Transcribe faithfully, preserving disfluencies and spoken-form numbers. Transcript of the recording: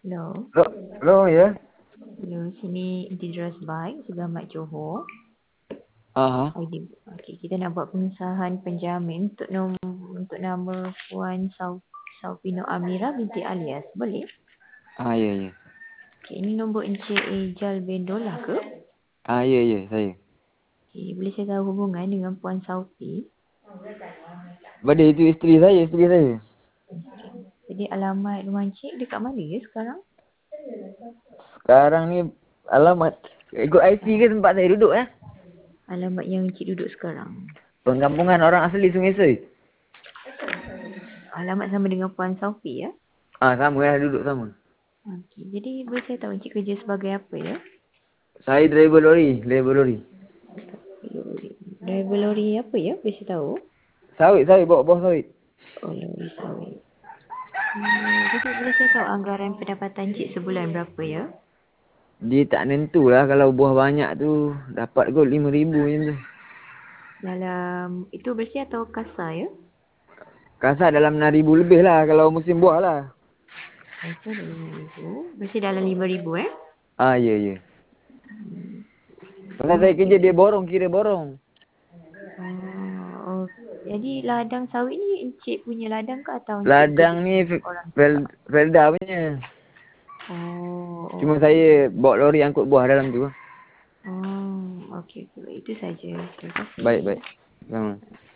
Hello. Hello, hello ya. Hello, sini Intidras Bike, Segamat Johor. Aha. Okey, okay, kita nak buat pengesahan penjamin untuk nom untuk nama Puan Sau Saufino Amira binti Alias. Boleh? Ah ya ya. Okey, ini nombor Encik Ejal bin Dolah ke? Ah ya ya, saya. Okey, boleh saya tahu hubungan dengan Puan Saufi? Pada itu isteri saya, isteri saya. Jadi alamat rumah encik dekat mana ya sekarang? Sekarang ni alamat ikut I C ke tempat saya duduk eh? Alamat yang encik duduk sekarang. Pengkampungan orang asli Sungai Soi. Alamat sama dengan Puan Saufi ya? Ah sama ya, duduk sama. Okey, jadi boleh saya tahu encik kerja sebagai apa ya? Saya driver lori, driver lori. Lori. Driver lori apa ya? Boleh saya tahu? Sawit, sawit, bawa bawah sawit. Oh, lori sawit. Hmm, jadi boleh saya tahu anggaran pendapatan cik sebulan berapa ya? Dia tak nentu lah, kalau buah banyak tu dapat kot lima ribu macam tu. Dalam itu bersih atau kasar ya? Kasar dalam enam ribu lebih lah kalau musim buah lah. Kasar dalam lima ribu. Bersih dalam lima ribu eh? Ah ya ya. Hmm. Pasal Oh, saya okey. kerja dia borong, kira borong. Oh, oh. Jadi ladang sawit ni encik punya ladang ke atau encik bekerja Ladang ni dengan orang Fel, juga? Felda punya. Oh, Cuma okey. saya bawa lori angkut buah dalam tu. Oh, okey. Itu saja. Terima Baik, kasih. baik. Sama.